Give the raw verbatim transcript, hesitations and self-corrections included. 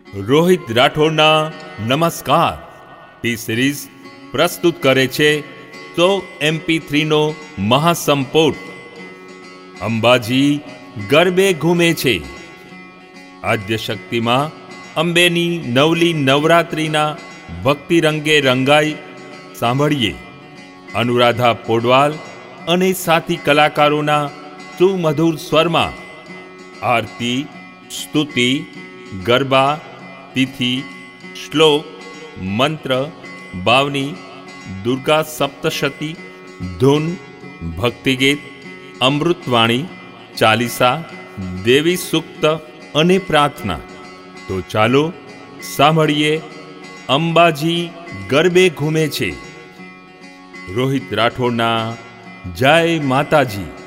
રોહિત રાઠોડના નમસ્કાર T series પ્રસ્તુત કરે છે સો એમપી થ્રીનો મહાસંપોટ. અંબાજી ગરબે ઘૂમે છે. આદ્યશક્તિમાં અંબેની નવલી નવરાત્રિના ભક્તિ રંગે રંગાઈ સાંભળીએ અનુરાધા પોડવાલ અને સાથી કલાકારોના સુમધુર સ્વરમાં આરતી, સ્તુતિ, ગરબા, તિથિ, શ્લોક, મંત્ર, બાવની, દુર્ગા સપ્તશતી, ધૂન, ભક્તિગીત, અમૃતવાણી, ચાલીસા, દેવી સૂક્ત અને પ્રાર્થના. તો ચાલો સાંભળીએ અંબાજી ગરબે ઘૂમે છે. રોહિત રાઠોડના જય માતાજી.